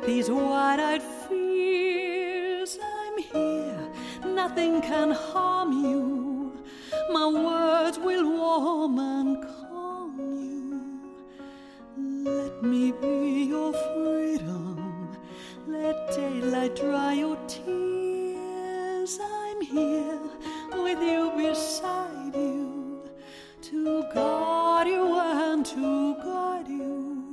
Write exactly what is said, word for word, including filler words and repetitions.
these wide-eyed fears. I'm here, nothing can harm you. My words will warm and calm you. Let me be your freedom. Let daylight dry your tears. I'm here with you, beside you, to guard you and to guide you.